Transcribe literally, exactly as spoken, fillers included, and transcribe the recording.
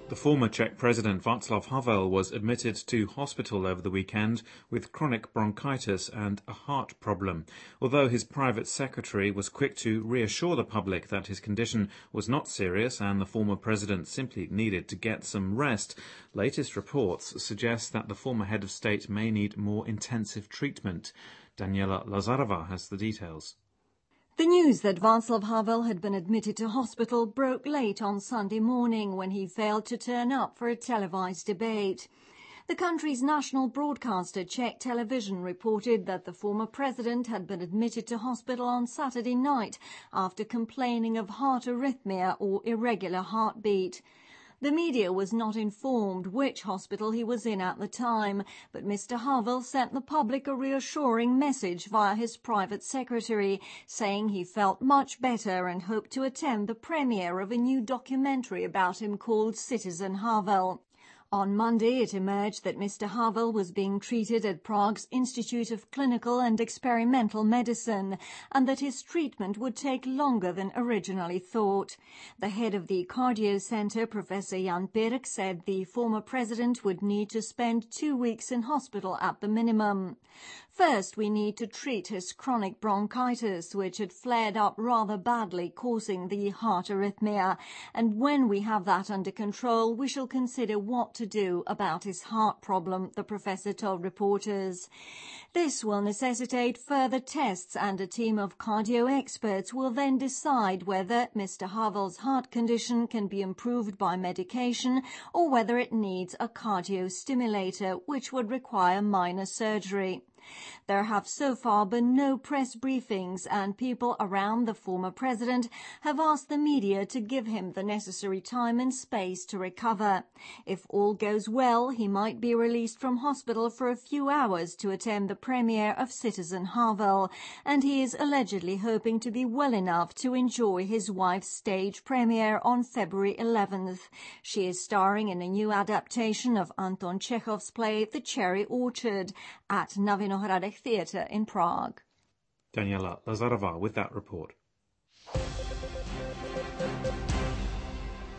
The former Czech president Václav Havel was admitted to hospital over the weekend with chronic bronchitis and a heart problem. Although his private secretary was quick to reassure the public that his condition was not serious and the former president simply needed to get some rest, latest reports suggest that the former head of state may need more intensive treatment. Daniela Lazarova has the details. The news that Václav Havel had been admitted to hospital broke late on Sunday morning when he failed to turn up for a televised debate. The country's national broadcaster, Czech Television, reported that the former president had been admitted to hospital on Saturday night after complaining of heart arrhythmia or irregular heartbeat. The media was not informed which hospital he was in at the time, but Mister Havel sent the public a reassuring message via his private secretary, saying he felt much better and hoped to attend the premiere of a new documentary about him called Citizen Havel. On Monday, it emerged that Mister Havel was being treated at Prague's Institute of Clinical and Experimental Medicine, and that his treatment would take longer than originally thought. The head of the Cardio Center, Professor Jan Pirk, said the former president would need to spend two weeks in hospital at the minimum. First, we need to treat his chronic bronchitis, which had flared up rather badly, causing the heart arrhythmia. And when we have that under control, we shall consider what to do about his heart problem, the professor told reporters. This will necessitate further tests, and a team of cardio experts will then decide whether Mister Havel's heart condition can be improved by medication or whether it needs a cardio stimulator, which would require minor surgery. There have so far been no press briefings, and people around the former president have asked the media to give him the necessary time and space to recover. If all goes well, he might be released from hospital for a few hours to attend the premiere of Citizen Havel, and he is allegedly hoping to be well enough to enjoy his wife's stage premiere on February eleventh. She is starring in a new adaptation of Anton Chekhov's play The Cherry Orchard at Navinohradech Theatre in Prague. Daniela Lazarova with that report.